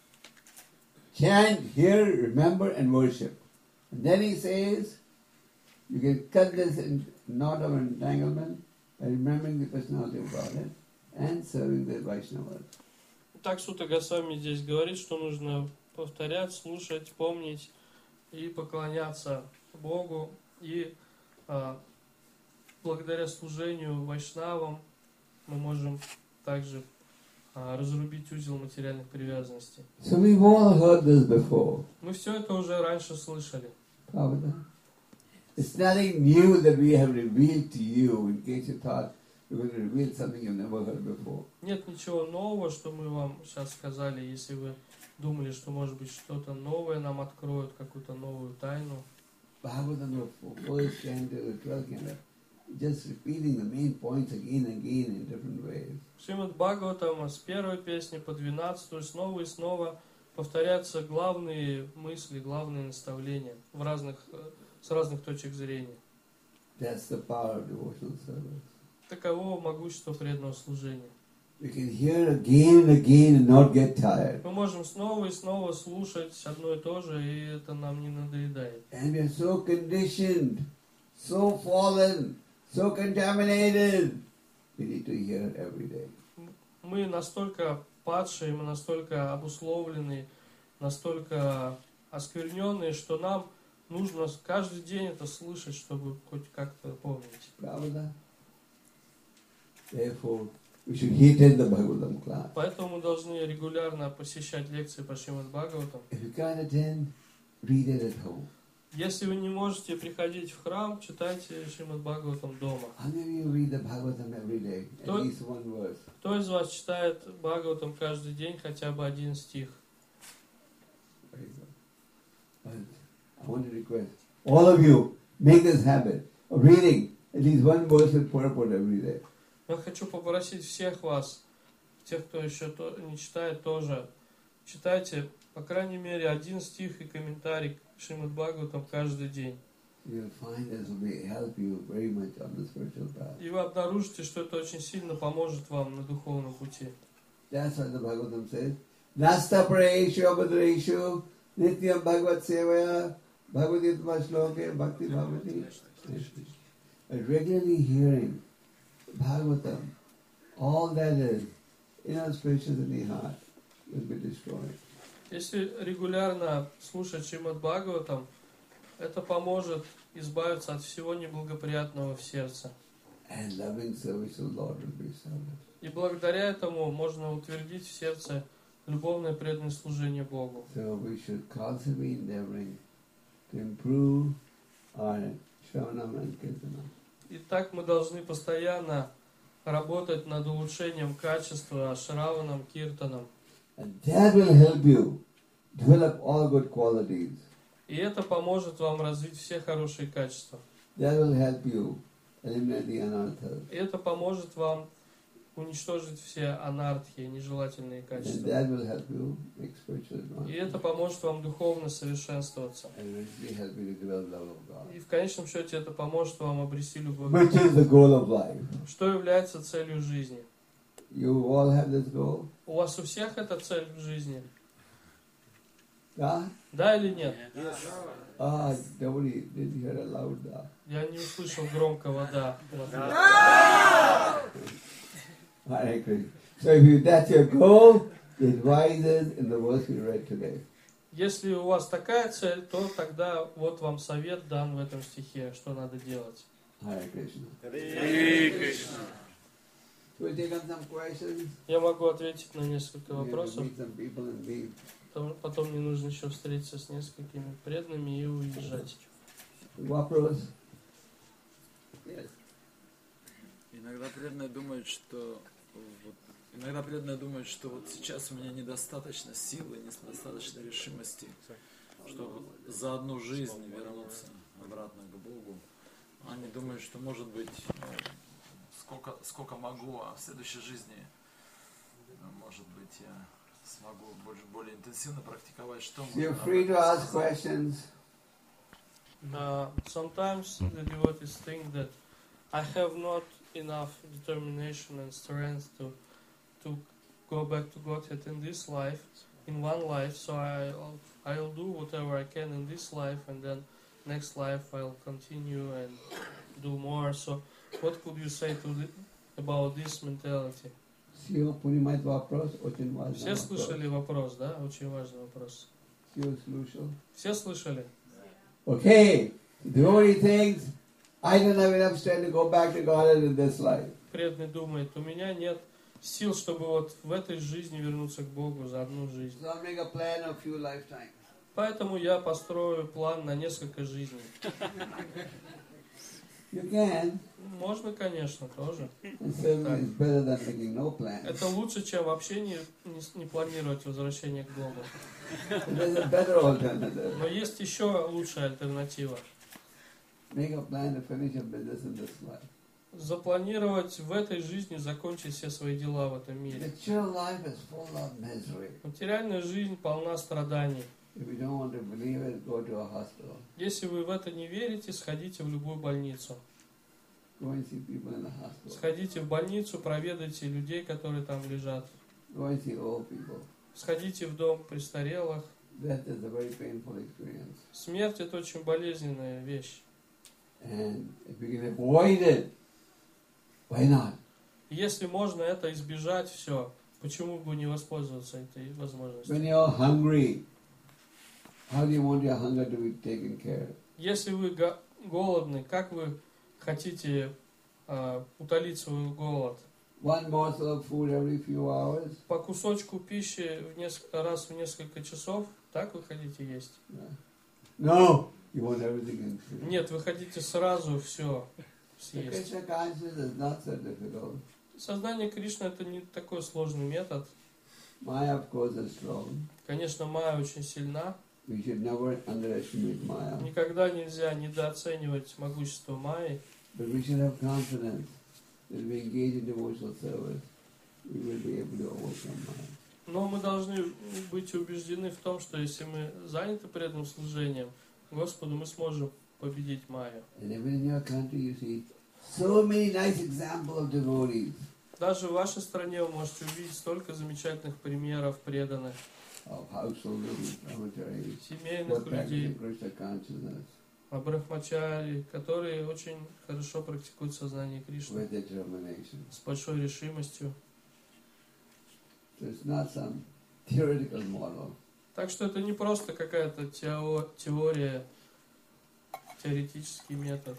chant, hear, remember and worship. And then he says, you can cut this in- knot of entanglement by remembering the personality of Godhead and serving the Vaishnavas. Так Сута Госвами здесь говорит, что нужно повторять, слушать, помнить и поклоняться Богу. И а, благодаря служению вайшнавам мы можем также а, разрубить узел материальных привязанностей. So we've all heard this before. Мы все это уже раньше слышали. Prabhupada. It's nothing new that we have revealed to you in case you thought we were going to reveal something you've never heard before. Нет ничего нового, что мы вам сейчас сказали, если вы думали, что может быть что-то новое нам откроют, какую-то новую тайну. Bhagavatam, the first canto, the twelfth canto, just repeating the main points again and again in different ways. Шримад Бхагаватам с первой песни по двенадцатую снова и снова повторяются главные мысли, главные наставления в разных, с разных точек зрения. That's the power of devotional service. Таково могущество преданного служения. We can hear again and again and not get tired. Мы можем снова и снова слушать одно и то же, и это нам не надоедает. And we are so conditioned, so fallen, so contaminated. We need to hear every day. Мы настолько падшие, мы настолько обусловлены, настолько оскверненные, что нам нужно каждый день это слышать, чтобы хоть как-то помнить. Pravada. Therefore, we should attend the Bhagavatam class. Поэтому мы должны регулярно посещать лекции по Шримад Бхагаватам. If you can't attend, read it at home. Если вы не можете приходить в храм, читайте Шримад Бхагаватам дома. How many of you read the Bhagavatam every day? At Don't- least one verse. Кто из вас читает Бхагаватам каждый день хотя бы один стих? Very good. But I want to request all of you make this habit of reading at least one verse with purport every day. Я хочу попросить всех вас, тех, кто еще то- не читает, тоже читайте, по крайней мере, один стих и комментарий к Шримад Бхагаватам каждый день. You'll find this will be, help you very much on the spiritual path. И вы обнаружите, что это очень сильно поможет вам на духовном пути. That's why the Bhagavatam says, Nasta praeshu abhadreshu nityam bhagavat sevaya bhagavaditma shloke bhakti bhavati. But regularly hearing Bhagavatam, all that is inauspicious in the heart will be destroyed. Если регулярно слушать Шримад Бхагаватам, это поможет избавиться от всего неблагоприятного в сердце. And loving service to the Lord will be established. И благодаря этому можно утвердить в сердце любовное преданное служение Богу. So we should constantly endeavoring to improve our Shravanam and Kirtanam. Итак, мы должны постоянно работать над улучшением качества Шраваном, Киртаном. And that will help you develop all good qualities. И это поможет вам развить все хорошие качества. That will help you eliminate the anarthas. И это поможет вам уничтожить все анартхи, нежелательные And качества. that will help you make spiritual И это advancement. поможет вам духовно совершенствоваться. And eventually help you to develop love of God. И в конечном счете это поможет вам обрести любовь. Which is the goal of life. Что является целью жизни? You all have this goal? У вас у всех это цель в жизни? Yeah? Да или нет? Ah, nobody didn't hear a loud da. Я не услышал громкого «да». в ответ. Hare Krishna. So if you, that's your goal, the advices in the verse we read today. Если у вас такая цель, то тогда вот вам совет дан в этом стихе, что надо делать. Hare Krishna. Hare Krishna. We'll take on some questions. Я могу ответить на несколько We have to вопросов, meet some people and leave. потом, потом мне нужно еще встретиться с несколькими преданными и уезжать. Вопрос? Yes. Иногда преданные думают, что вот, иногда преданные думают, что вот сейчас у меня недостаточно силы, недостаточно решимости, чтобы за одну жизнь вернуться обратно к Богу. Они думают, что может быть ну, сколько, сколько могу, а в следующей жизни, ну, может быть, я смогу больше, более интенсивно практиковать, что You're можно free to об этом ask сказать. questions. Uh, sometimes the devotees think that I have not enough determination and strength to to go back to Godhead in this life, in one life. So I'll I'll do whatever I can in this life, and then next life I'll continue and do more. So what could you say to the, about this mentality? Все понимают вопрос, очень важный Все вопрос. слышали вопрос, да? Очень важный вопрос. Все слушал. Все слышали? Okay, the only things, I don't have enough strength to go back to God in this life. Преданный думает, у меня нет сил, чтобы вот в этой жизни вернуться к Богу за одну жизнь. So I'll make a plan of few lifetimes. Поэтому я построю план на несколько жизней. You can. Можно, конечно, тоже. And certainly it's better than making no plans. Это лучше, чем вообще не, не, не планировать возвращение к Богу. But there's a better alternative. Но есть еще лучшая альтернатива. Make a plan to finish your business in this life. Запланировать в этой жизни закончить все свои дела в этом мире. Material life is full of misery. Материальная жизнь полна страданий. If you don't want to believe it, go to a hospital. Если вы в это не верите, сходите в любую больницу. Go and see people in the hospital. Сходите в больницу, проведайте людей, которые там лежат. Go and see old people. Сходите в дом престарелых. Death is a very painful experience. Смерть — это очень болезненная вещь. And if you can avoid it, why not? Если можно это избежать, все. Почему бы не воспользоваться этой возможностью? When you're hungry, how do you want your hunger to be taken care of? Если вы го- голодны, как вы хотите э, утолить свой голод? One morsel of food every few hours? По кусочку пищи в несколько раз в несколько часов? Так вы хотите есть? No! You want everything in food. Нет, вы хотите сразу все The съесть. Krishna consciousness is not so difficult. Сознание Кришны — это не такой сложный метод. Maya, of course, is strong. Конечно, Майя очень сильна. We should never underestimate Maya. Никогда нельзя недооценивать могущество Майи. But we should have confidence that if we engage in devotional service, we will be able to overcome Maya. Но мы должны быть убеждены в том, что если мы заняты преданным служением Господу, мы сможем победить Майю. And even in your country, you see so many nice examples of devotees, Даже в вашей стране вы можете увидеть столько замечательных примеров преданных, of householders, brahmacharis, who are семейных людей, practicing Krishna consciousness брахмачари, которые очень хорошо практикуют сознание Кришны with determination. с большой решимостью. So it's not some theoretical model. Так что это не просто какая-то тео- теория, теоретический метод.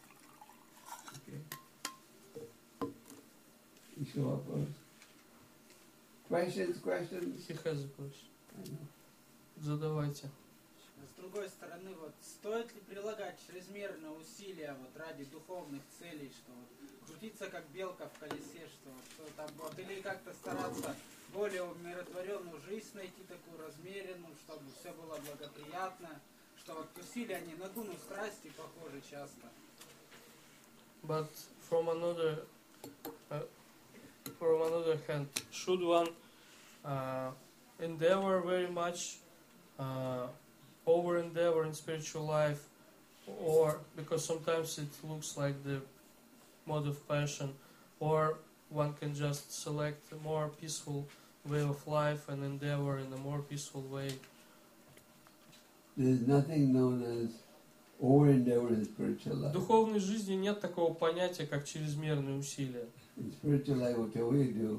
You show up first. Questions, questions? He has a question. I know. Задавайте. С другой стороны, вот стоит ли прилагать чрезмерные усилия вот ради духовных целей, что вот крутиться как белка в колесе, что, что там вот, или как-то стараться более умиротворенную жизнь найти, такую размеренную, чтобы все было благоприятно, что вот усилия, они на гуну страсти похожи часто. But from another, uh, from another hand, should one uh, endeavor very much, uh, over endeavor in spiritual life, or because sometimes it looks like the mode of passion, or one can just select a more peaceful way of life and endeavor in a more peaceful way. There's nothing known as over endeavor in spiritual В life. духовной жизни нет такого понятия, как чрезмерные усилия. In spiritual life, whatever we do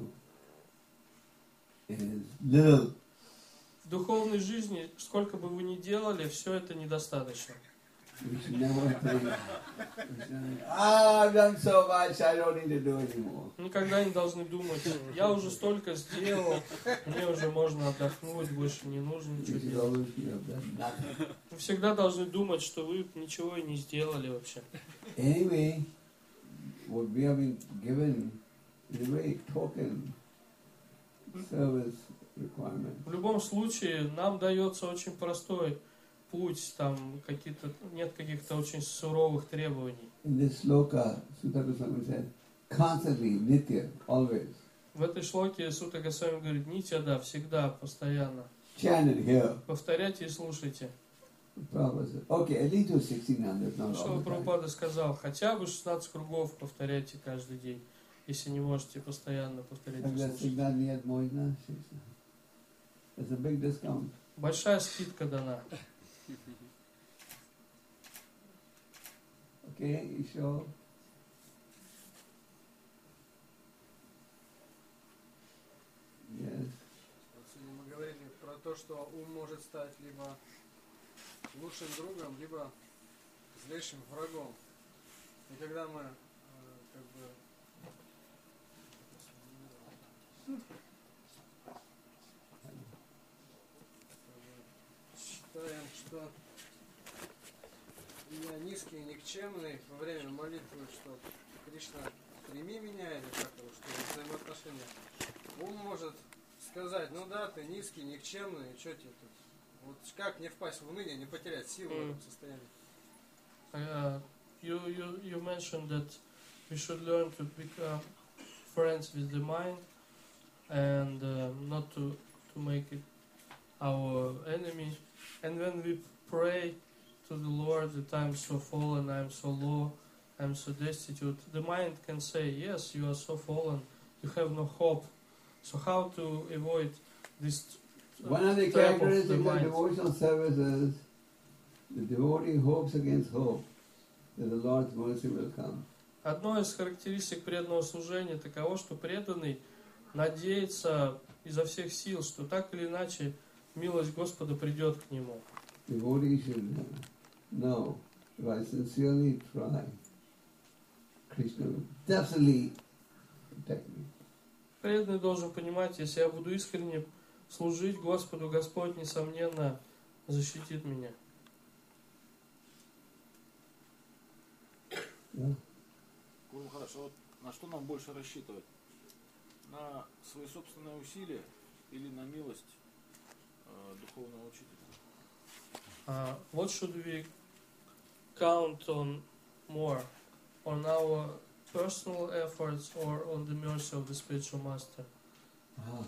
is little. В духовной жизни, сколько бы вы ни делали, все это недостаточно. We should never think, we should think, ah, I've done so much, I don't need to do anymore. Никогда не должны думать, я уже столько сделал, мне уже можно отдохнуть, больше не нужно We ничего should делать. always feel that nothing. Вы всегда должны думать, что вы ничего и не сделали вообще. Anyway, what we have been given is a very token service requirement. В любом случае, нам дается очень простой путь, там какие-то нет каких-то очень суровых требований. In this sloka, Sutta Goswami said, constantly, nitya, always. В этой шлоке Сута Госвами говорит, нитьяда, всегда, постоянно. Chant it here. Повторяйте и слушайте. Prabhupada said, okay, at least do sixteen hundred, not Что all the time. Прабхупада сказал, хотя бы шестнадцать кругов повторяйте каждый день, если не можете постоянно повторять и Like that слушать. Signal Niyat Mojna, it's a big discount. Большая скидка дана. Okay, еще. Yes. Вот сегодня мы говорили про то, что ум может стать либо лучшим другом, либо злейшим врагом. И когда мы э, как бы как бы считаем что я низкий и никчемный во время молитвы, что Кришна, прими меня, или как его, что взаимоотношения. Ум может сказать, ну да, ты низкий, никчемный, что тебе тут? Вот как не впасть в уныние, не потерять силу в этом состоянии? Uh, you, you, you mentioned that we should learn to become friends with the mind and uh, not to, to make it our enemy. And when we pray to the Lord that I'm so fallen, I'm so low, I'm so destitute, the mind can say, yes, you are so fallen, you have no hope. So how to avoid this uh, One of the trap of characteristics the of mind? devotional service is the devotee hopes against hope that the Lord's mercy will come. Одной из характеристик преданного служения таково, что преданный надеется изо всех сил, что так или иначе милость Господа придет к нему. Devotee should know, if I sincerely try, Krishna will definitely protect me. Преданный должен понимать, если я буду искренне служить Господу, Господь, несомненно, защитит меня. Yeah. Гуру Махарадж, вот на что нам больше рассчитывать? На свои собственные усилия или на милость э, духовного учителя? Uh, what should we count on more? On our personal efforts or on the mercy of the spiritual master? Ah.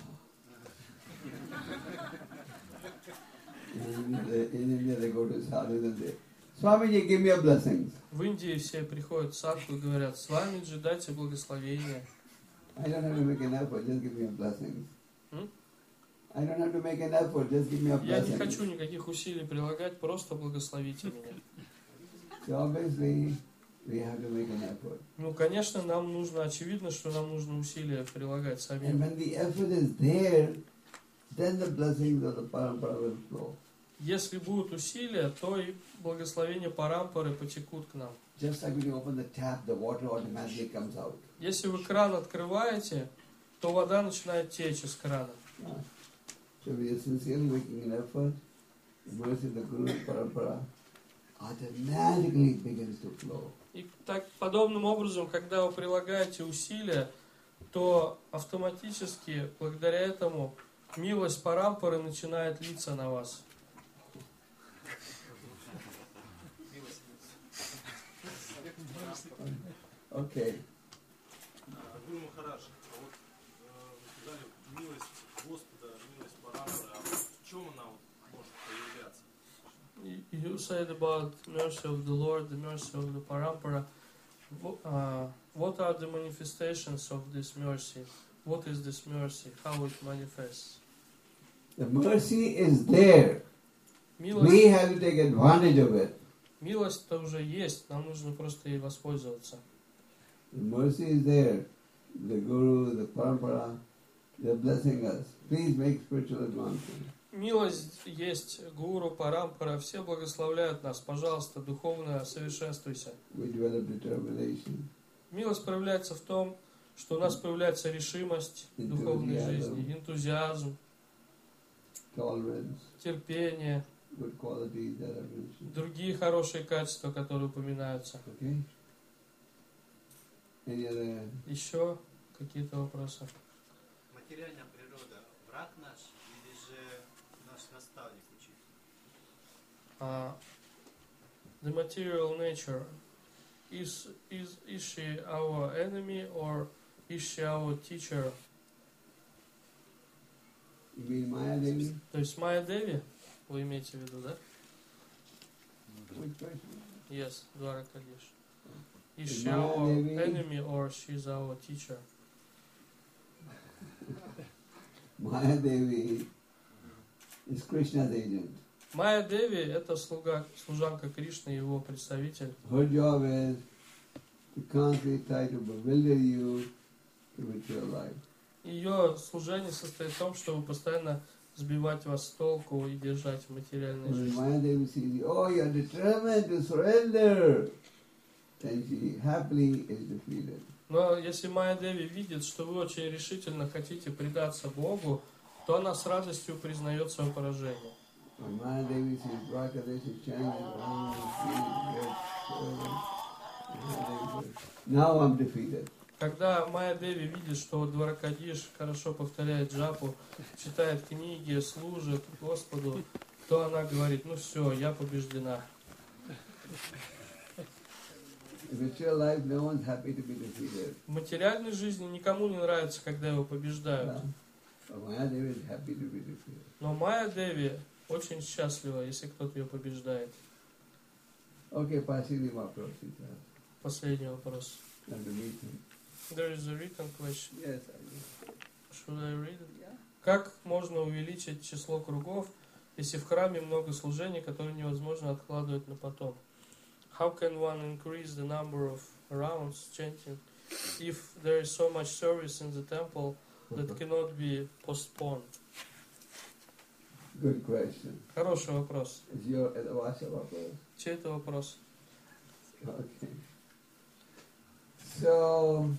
in, India, in India they go to sadhus and say, Swamiji, give me your blessings. В Индии все приходят в садху и говорят, Свамиджи, дайте благословение. I don't have to make an effort, just give me your blessings. Hmm? I don't have to make an effort, just give me your Я не blessings. хочу никаких усилий прилагать, просто благословите меня. So obviously we have to make an effort. Ну, конечно, нам нужно, очевидно, что нам нужно усилия прилагать And самим. when the effort is there, then the blessings of the parampara will flow. Если будут усилия, то и благословения парампары потекут к нам. Just like when you open the tap, the water automatically comes out. Если вы кран открываете, то вода начинает течь из крана. Uh, So we are sincerely making an effort, the mercy of the Guru Parampara automatically begins to flow. И так, подобным образом, когда вы прилагаете усилия, то автоматически, благодаря этому, милость парампары начинает литься на вас. Okay. Гуру Махарадж, вот вы сказали, милость Господа, милость Парампары, а в чем она может проявляться? You said about mercy of the Lord, the mercy of the parampara. Uh, what are the manifestations of this mercy? What is this mercy? How it manifests? The mercy is there. We Милость, have to take advantage of it. милость-то уже есть, нам нужно просто ей воспользоваться. The mercy is there. The Guru, the Parampara, they're blessing us. Please make spiritual advancement. Милость есть, гуру, парампара, все благословляют нас. Пожалуйста, духовно совершенствуйся. We develop determination. Милость проявляется в том, что у нас появляется решимость в духовной жизни, энтузиазм, Tolerance, терпение, good qualities that are mentioned. другие хорошие качества, которые упоминаются. Okay? Any other? Еще какие-то вопросы? Материальная природа – враг наш или же наш наставник, учитель? Uh, the material nature, is, is, is she our enemy or is she our teacher? You mean Maya Devi? То есть Майя Деви, вы имеете в виду, да? Which person? Yes, Дваракадиш. Is Is she Maya our Devi- enemy or she's our teacher? Maya Devi is Krishna's agent. Майя Деви – это слуга, служанка Кришны, его представитель. Her job is to constantly try to bewilder you to material life. Ее служение состоит в том, чтобы постоянно сбивать вас с толку и держать в материальной When жизни. Maya Devi sees you, oh, you are determined to surrender, then she happily is defeated. Но если Майя Деви видит, что вы очень решительно хотите предаться Богу, то она с радостью признает свое поражение. When Mahadevi sees Dwarkadish is chanting around the now I'm defeated. Когда Майя Деви видит, что Дваракадиш хорошо повторяет джапу, читает книги, служит Господу, то она говорит: ну все, я побеждена. In material life, no one's happy to be defeated. В материальной жизни никому не нравится, когда его побеждают. But Mahadevi is happy to be defeated. Но Майя Деви очень счастлива, если кто-то ее побеждает. Okay, passing the вопрос. Последний вопрос. And the meeting. There is a written question. Yes, I do. Should I read it? Как можно увеличить число кругов, если в храме много служений, которые невозможно откладывать на потом? How can one increase the number of rounds chanting if there is so much service in the temple that cannot be postponed? Good question. Хороший вопрос. Is your это ваш вопрос? Чей это вопрос? Okay. So,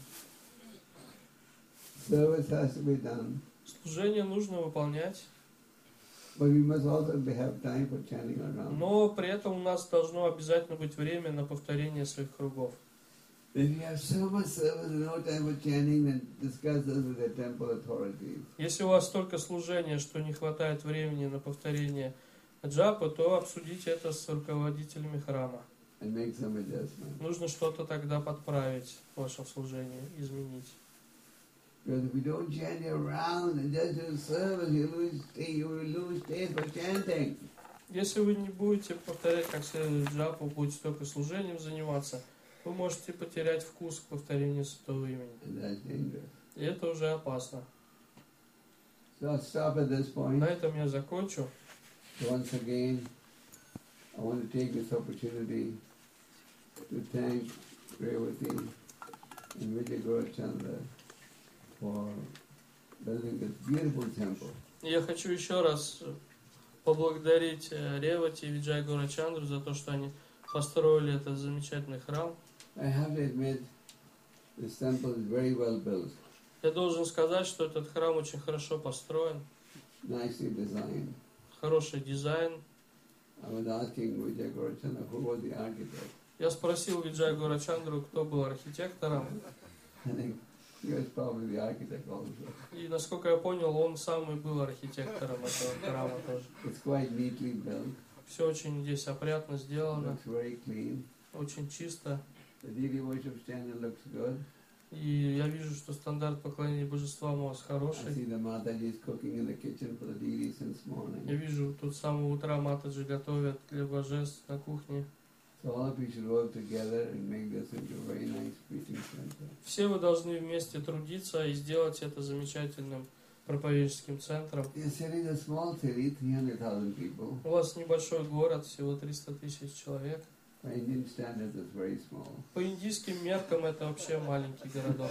service has to be done. Служение нужно выполнять, But we must also be, have time for chanting around. но при этом у нас должно обязательно быть время на повторение своих кругов. If you have so much service and no time for chanting, then discuss this with the temple authorities. Если у вас столько служения, что не хватает времени на повторение джапы, то обсудите это с руководителями храма. And make some adjustments. Нужно что-то тогда подправить в вашем служении, изменить. Because if you don't chant around and just do service, you lose you will lose taste for chanting. Если вы не будете повторять как следует джапу, будете только служением заниматься, вы можете потерять вкус к повторению святого имени. And that's dangerous. И это уже опасно. So I'll stop at this point. На этом я закончу. Once again, I want to take this opportunity to thank Revati and Vijay Gaurachandra for building this beautiful temple. Я хочу еще раз поблагодарить Ревати и Виджай Гаурачандру за то, что они построили этот замечательный храм. I have to admit, this temple is very well built, Я должен сказать, что этот храм очень хорошо построен, nicely designed. хороший дизайн. I was asking Vijay Gaurachandra who was the architect. Я спросил Виджай Гаурачандру, кто был архитектором, I think he was probably the architect also. и, насколько я понял, он сам и был архитектором этого храма тоже. It's quite neatly built, Все очень здесь опрятно сделано, looks very clean. очень чисто. The deity worship standard looks good. И я вижу, что стандарт поклонения божествам у вас I хороший. see the Mataji is cooking in the kitchen for the deity since morning. Я вижу, тут с самого утра Матаджи готовят для божеств на кухне. So all of you should work together and make this into a very nice preaching center. Все вы должны вместе трудиться и сделать это замечательным проповедческим центром. Your city is a small city, three hundred thousand people. У вас небольшой город, всего триста тысяч человек. By Indian standards, it's very small. По индийским меркам это вообще маленький городок.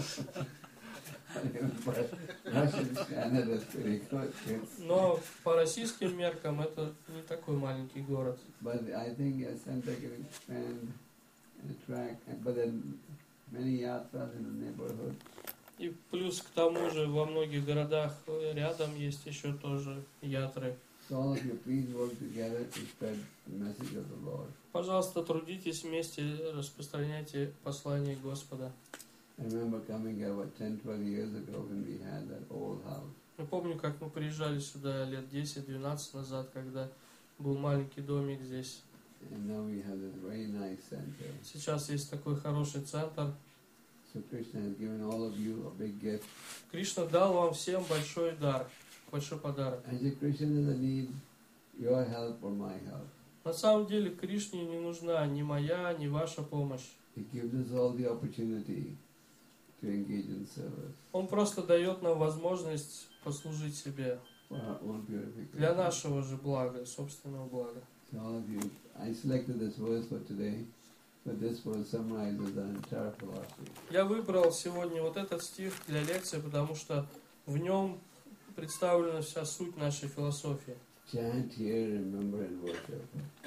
By Russian standards, it's very good. It's, Но по российским меркам это не такой маленький город. but I think your center can expand and attract, but then many yatras in the neighborhood. И плюс к тому же во многих городах рядом есть еще тоже ятры. So all of you please work together to spread the message of the Lord. Пожалуйста, трудитесь вместе, распространяйте послание Господа. I remember coming here about ten, twelve years ago when we had that old house. Я помню, как мы приезжали сюда лет десять-двенадцать назад, когда был маленький домик здесь. And now we have this very nice center. Сейчас есть такой хороший центр. So Krishna has given all of you a big gift. Кришна дал вам всем большой дар, большой подарок. I say Krishna doesn't need your help or my help. На самом деле Кришне не нужна ни моя, ни ваша помощь. He gives us all the opportunity to engage in service Он просто дает нам возможность послужить себе for our own purification. для нашего же блага, собственного блага. So all of you, I selected this verse for today, but this verse summarizes the entire philosophy. Я выбрал сегодня вот этот стих для лекции, потому что в нем представлена вся суть нашей философии. Chant, hear, remember and worship.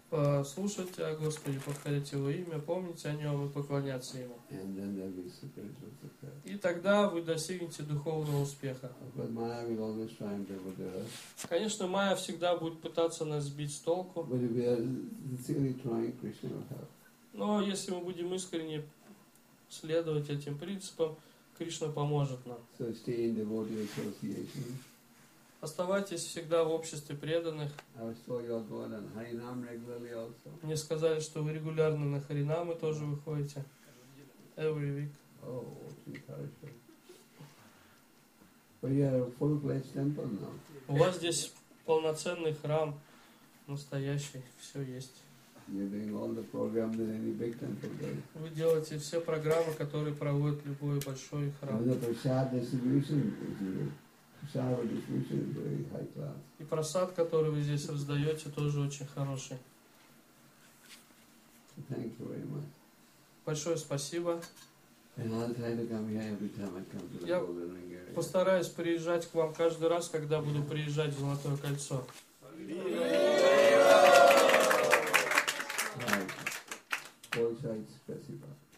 послушать о Господе, повторять Его имя, помнить о Нем и поклоняться Ему. And then there'll be spiritual success. И тогда вы достигнете духовного успеха. But Maya will always try and divert us. Конечно, Майя всегда будет пытаться нас сбить с толку, But if we are sincerely trying, Krishna will help. но если мы будем искренне следовать этим принципам, Кришна поможет нам. So stay in devotee association. Оставайтесь всегда в обществе преданных. I was told you all go on Harinam regularly also. Мне сказали, что вы регулярно на Харинамы тоже выходите. Every week. Oh, encouragement. But you are a full-fledged temple now. У вас здесь полноценный храм, настоящий, все есть. You're doing all the programs in any big temple there. Вы делаете все программы, которые проводит любой большой храм. And the prasad distribution is prasad distribution is very high class. И просад, который вы здесь раздаете, тоже очень хороший. Thank you very much. Большое спасибо. And I'll try to come here every time I come to the Я Golden Ring area. постараюсь приезжать к вам каждый раз, когда буду приезжать в Золотое кольцо. Right. All sides, спасибо.